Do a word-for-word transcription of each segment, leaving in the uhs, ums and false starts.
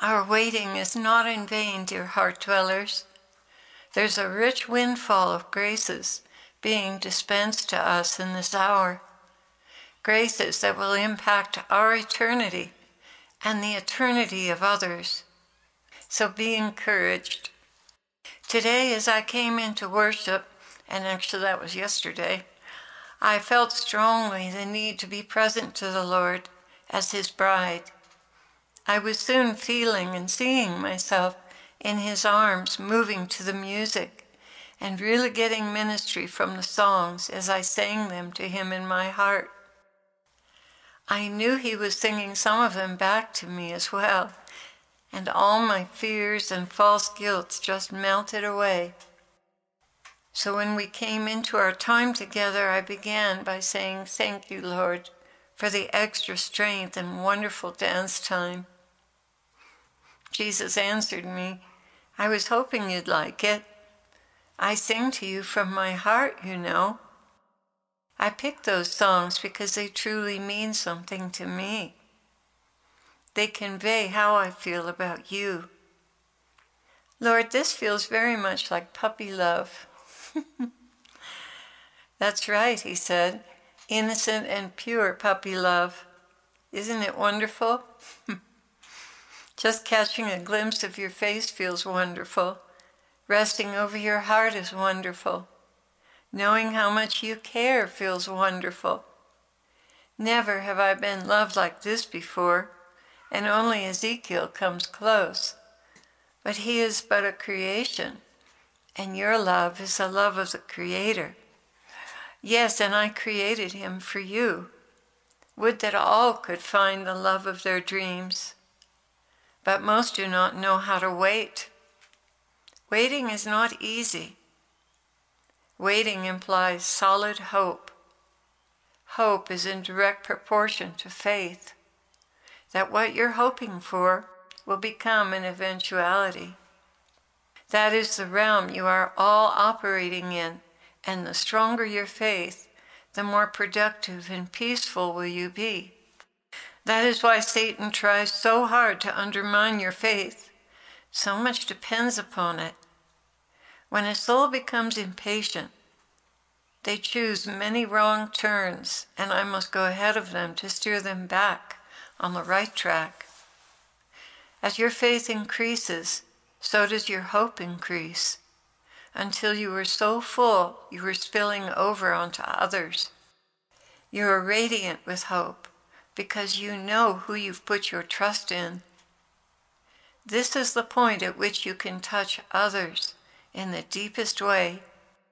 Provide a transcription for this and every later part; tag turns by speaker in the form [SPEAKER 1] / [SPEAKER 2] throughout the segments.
[SPEAKER 1] Our waiting is not in vain, dear heart dwellers. There's a rich windfall of graces being dispensed to us in this hour. Graces that will impact our eternity and the eternity of others. So be encouraged. Today, as I came into worship, and actually that was yesterday, I felt strongly the need to be present to the Lord as His bride. I was soon feeling and seeing myself in His arms, moving to the music, and really getting ministry from the songs as I sang them to Him in my heart. I knew He was singing some of them back to me as well, and all my fears and false guilts just melted away. So when we came into our time together, I began by saying, "Thank you, Lord, for the extra strength and wonderful dance time." Jesus answered me, "I was hoping you'd like it. I sing to you from my heart, you know. I picked those songs because they truly mean something to me. They convey how I feel about you. Lord, this feels very much like puppy love." "That's right," He said, "innocent and pure puppy love. Isn't it wonderful?" Just catching a glimpse of your face feels wonderful. Resting over your heart is wonderful. Knowing how much you care feels wonderful. Never have I been loved like this before, and only Ezekiel comes close. But he is but a creation, and your love is the love of the Creator. Yes, and I created him for you. Would that all could find the love of their dreams. But most do not know how to wait. Waiting is not easy. Waiting implies solid hope. Hope is in direct proportion to faith, that what you're hoping for will become an eventuality. That is the realm you are all operating in, and the stronger your faith, the more productive and peaceful will you be. That is why Satan tries so hard to undermine your faith. So much depends upon it. When a soul becomes impatient, they choose many wrong turns, and I must go ahead of them to steer them back on the right track. As your faith increases, so does your hope increase, until you are so full you are spilling over onto others. You are radiant with hope because you know who you've put your trust in. This is the point at which you can touch others in the deepest way.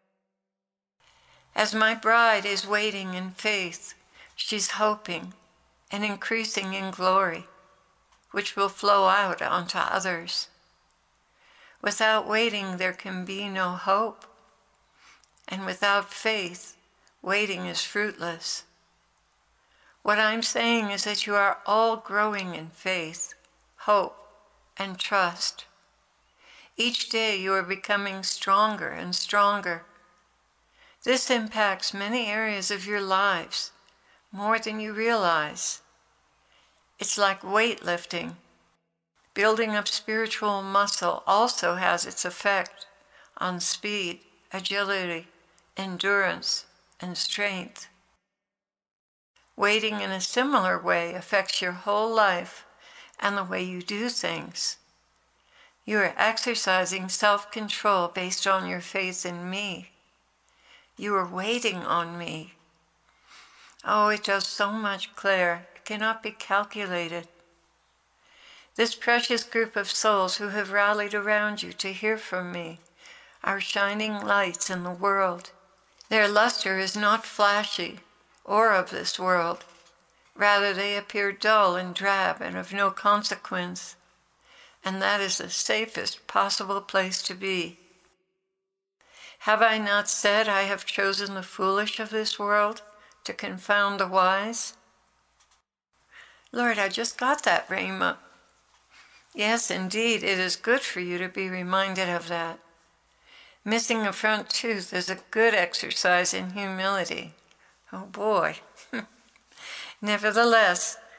[SPEAKER 1] As my bride is waiting in faith, she's hoping and increasing in glory, which will flow out onto others. Without waiting, there can be no hope. And without faith, waiting is fruitless. What I'm saying is that you are all growing in faith, hope, and trust. Each day you are becoming stronger and stronger. This impacts many areas of your lives, more than you realize. It's like weightlifting. Building up spiritual muscle also has its effect on speed, agility, endurance, and strength. Waiting in a similar way affects your whole life and the way you do things. You are exercising self-control based on your faith in me. You are waiting on me. Oh, it does so much, Claire. It cannot be calculated. This precious group of souls who have rallied around you to hear from me are shining lights in the world. Their luster is not flashy or of this world. Rather, they appear dull and drab and of no consequence. And that is the safest possible place to be. Have I not said I have chosen the foolish of this world to confound the wise? Lord, I just got that, Rhema. Yes, indeed, it is good for you to be reminded of that. Missing a front tooth is a good exercise in humility. Oh boy. Nevertheless,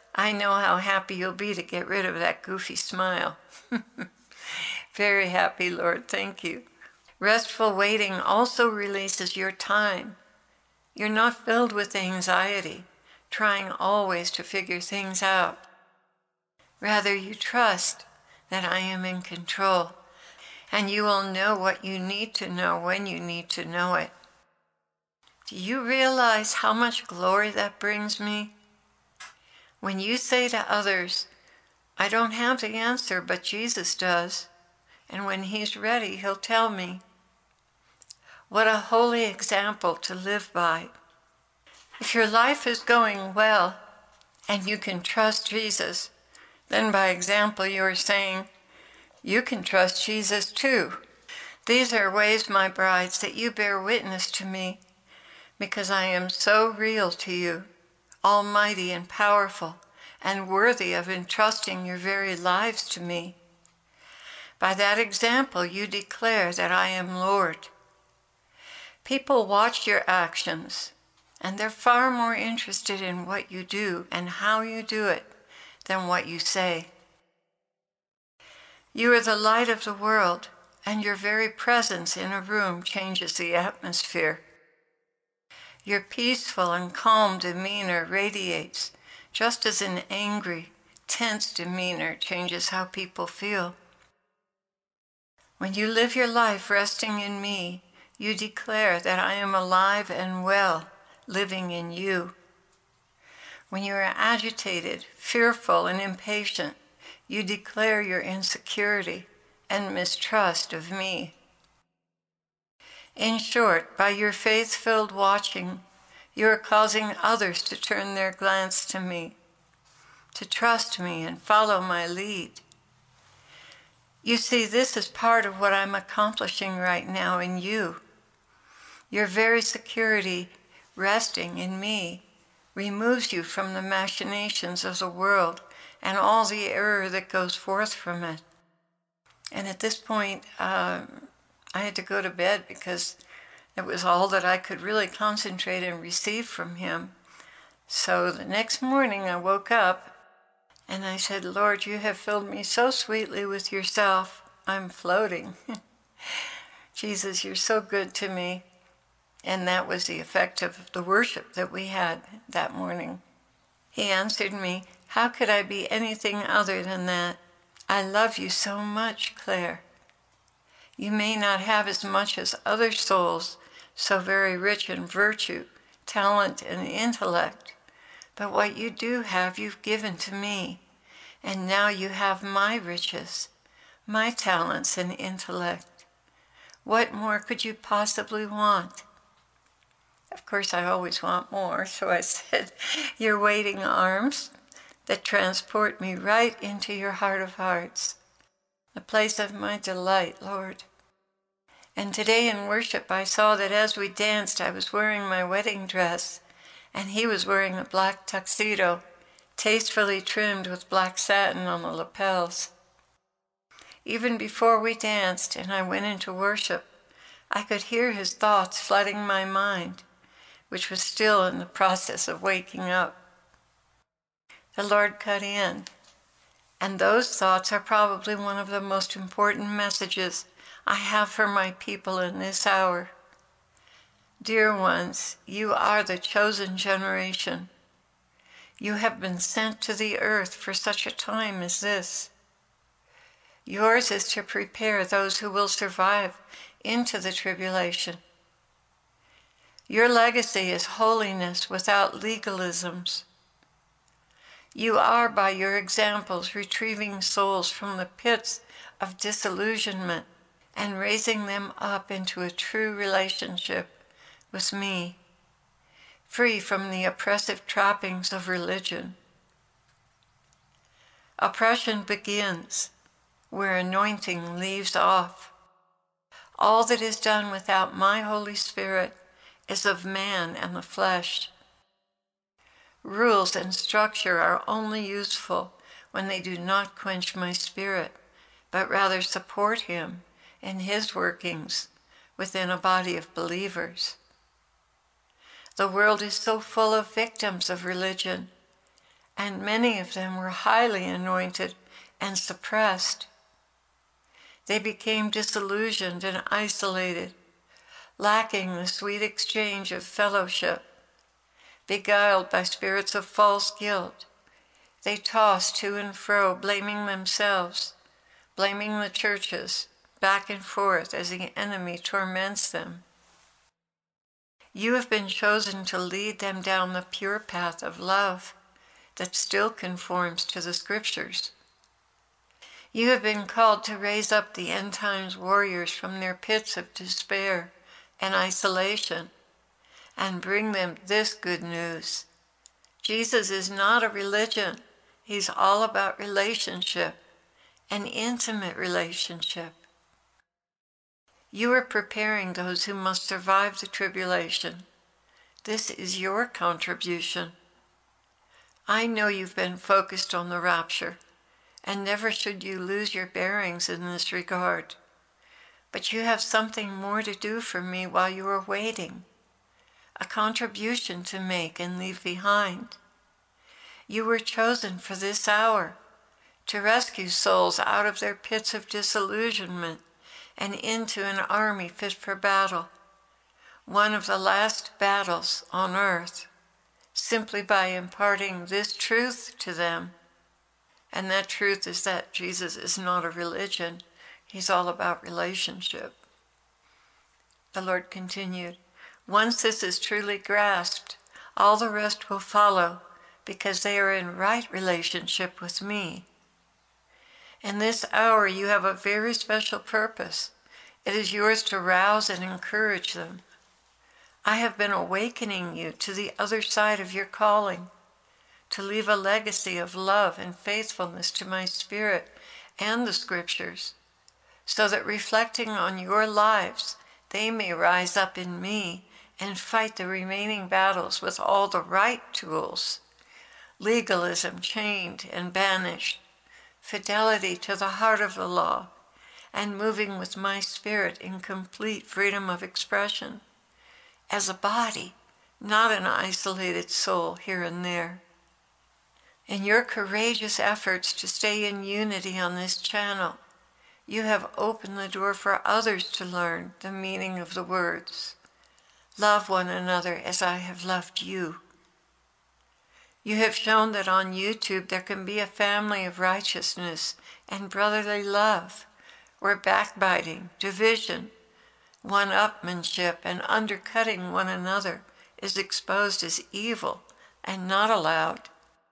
[SPEAKER 1] I know how happy you'll be to get rid of that goofy smile. Very happy, Lord. Thank you. Restful waiting also releases your time. You're not filled with anxiety, trying always to figure things out. Rather, you trust that I am in control, and you will know what you need to know when you need to know it. Do you realize how much glory that brings me? When you say to others, I don't have the answer, but Jesus does, and when he's ready, he'll tell me. What a holy example to live by. If your life is going well and you can trust Jesus, then by example you are saying, you can trust Jesus too. These are ways, my brides, that you bear witness to me, because I am so real to you, almighty and powerful, and worthy of entrusting your very lives to me. By that example, you declare that I am Lord. People watch your actions, and they're far more interested in what you do and how you do it than what you say. You are the light of the world, and your very presence in a room changes the atmosphere. Your peaceful and calm demeanor radiates, just as an angry, tense demeanor changes how people feel. When you live your life resting in me, you declare that I am alive and well, living in you. When you are agitated, fearful, and impatient, you declare your insecurity and mistrust of me. In short, by your faith-filled watching, you are causing others to turn their glance to me, to trust me and follow my lead. You see, this is part of what I'm accomplishing right now in you. Your very security resting in me removes you from the machinations of the world and all the error that goes forth from it. And at this point, um, I had to go to bed because it was all that I could really concentrate and receive from him. So the next morning I woke up and I said, Lord, you have filled me so sweetly with yourself. I'm floating. Jesus, you're so good to me. And that was the effect of the worship that we had that morning. He answered me, how could I be anything other than that? I love you so much, Claire. You may not have as much as other souls, so very rich in virtue, talent, and intellect, but what you do have, you've given to me, and now you have my riches, my talents and intellect. What more could you possibly want? Of course, I always want more, so I said, your waiting arms that transport me right into your heart of hearts, the place of my delight, Lord. And today in worship, I saw that as we danced, I was wearing my wedding dress, and he was wearing a black tuxedo, tastefully trimmed with black satin on the lapels. Even before we danced and I went into worship, I could hear his thoughts flooding my mind, which was still in the process of waking up. The Lord cut in, and those thoughts are probably one of the most important messages I have for my people in this hour. Dear ones, you are the chosen generation. You have been sent to the earth for such a time as this. Yours is to prepare those who will survive into the tribulation. Your legacy is holiness without legalisms. You are, by your examples, retrieving souls from the pits of disillusionment and raising them up into a true relationship with me, free from the oppressive trappings of religion. Oppression begins where anointing leaves off. All that is done without my Holy Spirit is of man and the flesh. Rules and structure are only useful when they do not quench my spirit, but rather support him in his workings within a body of believers. The world is so full of victims of religion, and many of them were highly anointed and suppressed. They became disillusioned and isolated, lacking the sweet exchange of fellowship. Beguiled by spirits of false guilt, they tossed to and fro, blaming themselves, blaming the churches, back and forth as the enemy torments them. You have been chosen to lead them down the pure path of love that still conforms to the Scriptures. You have been called to raise up the end times warriors from their pits of despair and isolation and bring them this good news. Jesus is not a religion. He's all about relationship, an intimate relationship. You are preparing those who must survive the tribulation. This is your contribution. I know you've been focused on the rapture, and never should you lose your bearings in this regard. But you have something more to do for me while you are waiting, a contribution to make and leave behind. You were chosen for this hour, to rescue souls out of their pits of disillusionment and into an army fit for battle, one of the last battles on earth, simply by imparting this truth to them. And that truth is that Jesus is not a religion. He's all about relationship. The Lord continued, once this is truly grasped, all the rest will follow, because they are in right relationship with me. In this hour, you have a very special purpose. It is yours to rouse and encourage them. I have been awakening you to the other side of your calling, to leave a legacy of love and faithfulness to my Spirit and the Scriptures, so that reflecting on your lives, they may rise up in me and fight the remaining battles with all the right tools: legalism chained and banished, fidelity to the heart of the law, and moving with my Spirit in complete freedom of expression, as a body, not an isolated soul here and there. In your courageous efforts to stay in unity on this channel, you have opened the door for others to learn the meaning of the words, love one another as I have loved you. You have shown that on YouTube there can be a family of righteousness and brotherly love, where backbiting, division, one-upmanship, and undercutting one another is exposed as evil and not allowed.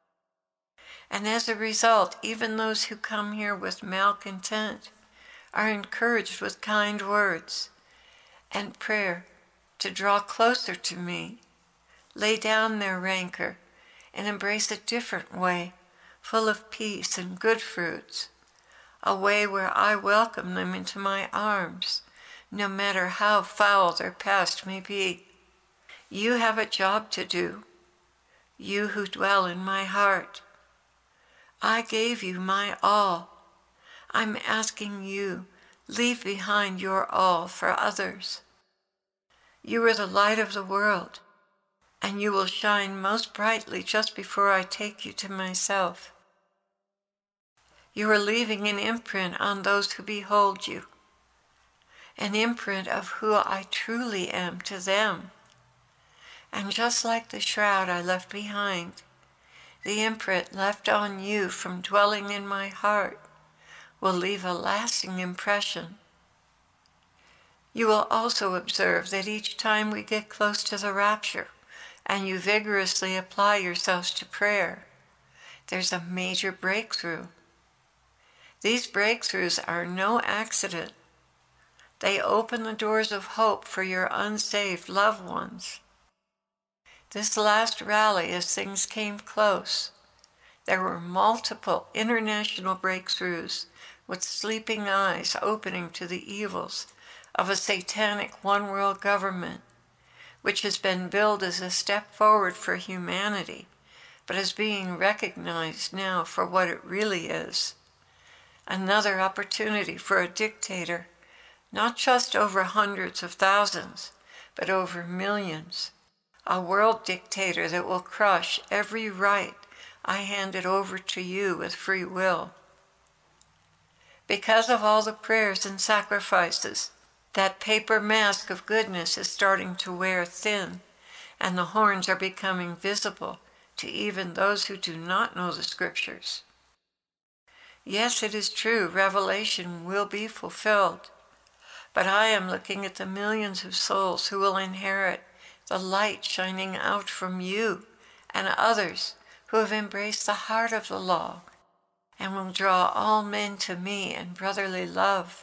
[SPEAKER 1] And as a result, even those who come here with malcontent are encouraged with kind words and prayer to draw closer to me, lay down their rancor, and embrace a different way, full of peace and good fruits, a way where I welcome them into my arms, no matter how foul their past may be. You have a job to do, you who dwell in my heart. I gave you my all. I'm asking you, leave behind your all for others. You are the light of the world, and you will shine most brightly just before I take you to myself. You are leaving an imprint on those who behold you, an imprint of who I truly am to them. And just like the shroud I left behind, the imprint left on you from dwelling in my heart will leave a lasting impression. You will also observe that each time we get close to the rapture and you vigorously apply yourselves to prayer, there's a major breakthrough. These breakthroughs are no accident. They open the doors of hope for your unsaved loved ones. This last rally, as things came close, there were multiple international breakthroughs with sleeping eyes opening to the evils of a satanic one-world government, which has been billed as a step forward for humanity, but is being recognized now for what it really is. Another opportunity for a dictator, not just over hundreds of thousands, but over millions. A world dictator that will crush every right I hand it over to you with free will. Because of all the prayers and sacrifices, that paper mask of goodness is starting to wear thin, and the horns are becoming visible to even those who do not know the scriptures. Yes, it is true, revelation will be fulfilled, but I am looking at the millions of souls who will inherit the light shining out from you and others who have embraced the heart of the law and will draw all men to me in brotherly love.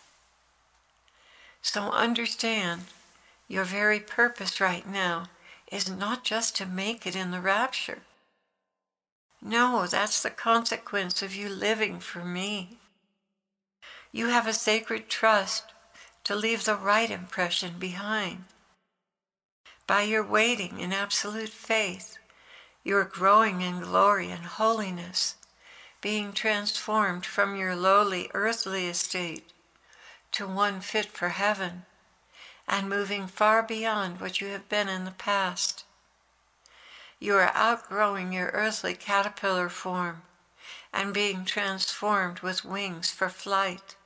[SPEAKER 1] So understand, your very purpose right now is not just to make it in the rapture. No, that's the consequence of you living for me. You have a sacred trust to leave the right impression behind. By your waiting in absolute faith, you are growing in glory and holiness, being transformed from your lowly earthly estate to one fit for heaven, and moving far beyond what you have been in the past. You are outgrowing your earthly caterpillar form and being transformed with wings for flight.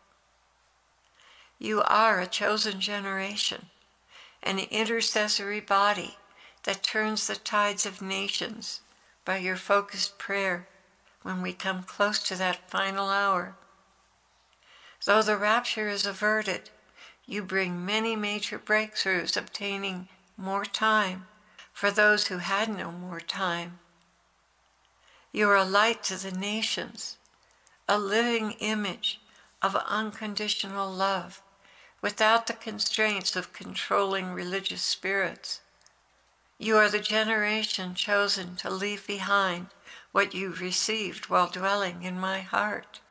[SPEAKER 1] You are a chosen generation, an intercessory body that turns the tides of nations by your focused prayer when we come close to that final hour. Though the rapture is averted, you bring many major breakthroughs, obtaining more time for those who had no more time. You are a light to the nations, a living image of unconditional love, without the constraints of controlling religious spirits. You are the generation chosen to leave behind what you received while dwelling in my heart.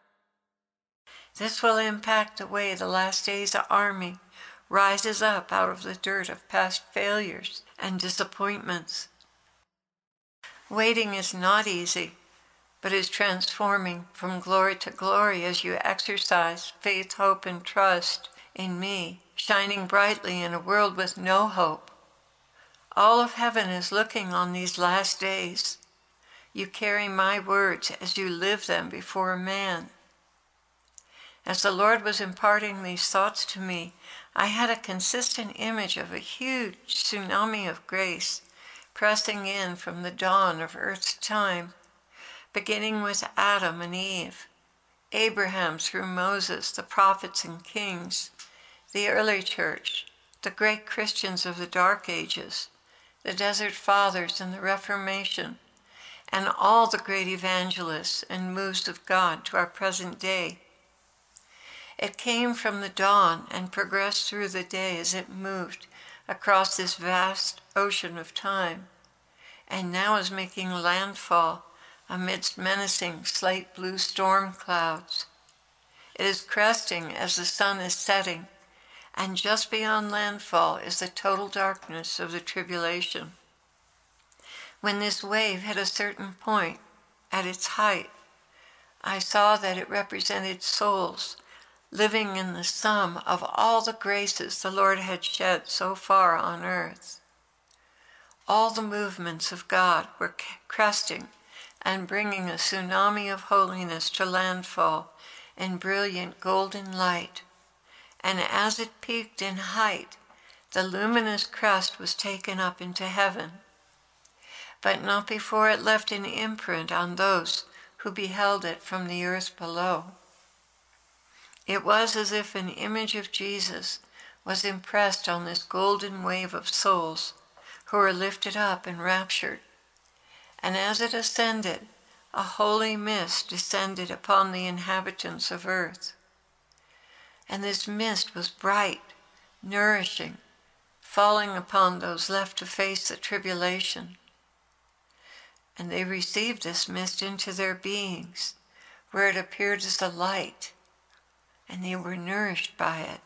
[SPEAKER 1] This will impact the way the last days army rises up out of the dirt of past failures and disappointments. Waiting is not easy, but is transforming from glory to glory as you exercise faith, hope, and trust in me, shining brightly in a world with no hope. All of heaven is looking on these last days. You carry my words as you live them before man. As the Lord was imparting these thoughts to me, I had a consistent image of a huge tsunami of grace pressing in from the dawn of earth's time, beginning with Adam and Eve, Abraham through Moses, the prophets and kings, the early church, the great Christians of the Dark Ages, the Desert Fathers and the Reformation, and all the great evangelists and moves of God to our present day. It came from the dawn and progressed through the day as it moved across this vast ocean of time, and now is making landfall amidst menacing slate blue storm clouds. It is cresting as the sun is setting, and just beyond landfall is the total darkness of the tribulation. When this wave hit a certain point, at its height, I saw that it represented souls living in the sum of all the graces the Lord had shed so far on earth. All the movements of God were cresting and bringing a tsunami of holiness to landfall in brilliant golden light. And as it peaked in height, the luminous crest was taken up into heaven, but not before it left an imprint on those who beheld it from the earth below. It was as if an image of Jesus was impressed on this golden wave of souls who were lifted up and raptured. And as it ascended, a holy mist descended upon the inhabitants of earth. And this mist was bright, nourishing, falling upon those left to face the tribulation. And they received this mist into their beings, where it appeared as a light, and they were nourished by it.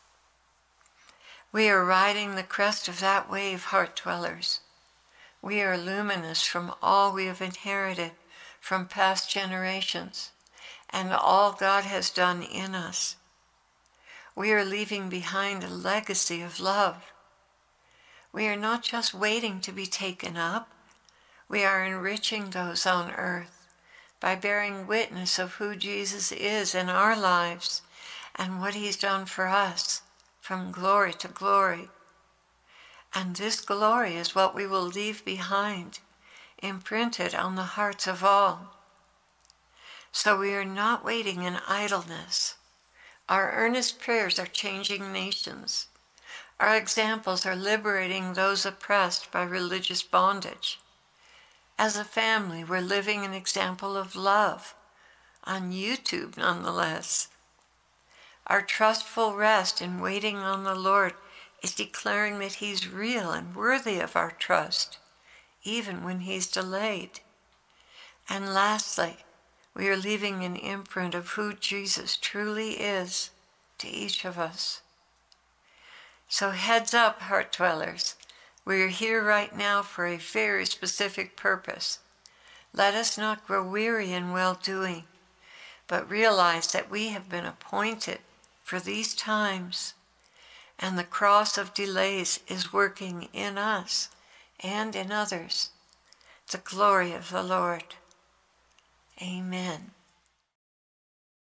[SPEAKER 1] We are riding the crest of that wave, heart dwellers. We are luminous from all we have inherited from past generations and all God has done in us. We are leaving behind a legacy of love. We are not just waiting to be taken up. we are enriching those on earth by bearing witness of who Jesus is in our lives and what he's done for us from glory to glory. And this glory is what we will leave behind, imprinted on the hearts of all. So we are not waiting in idleness. Our earnest prayers are changing nations. Our examples are liberating those oppressed by religious bondage. As a family, we're living an example of love, on YouTube nonetheless. Our trustful rest in waiting on the Lord is declaring that he's real and worthy of our trust, even when he's delayed. And lastly, we are leaving an imprint of who Jesus truly is to each of us. So heads up, heart dwellers. We are here right now for a very specific purpose. Let us not grow weary in well-doing, but realize that we have been appointed for these times, and the cross of delays is working in us and in others, the glory of the Lord. Amen.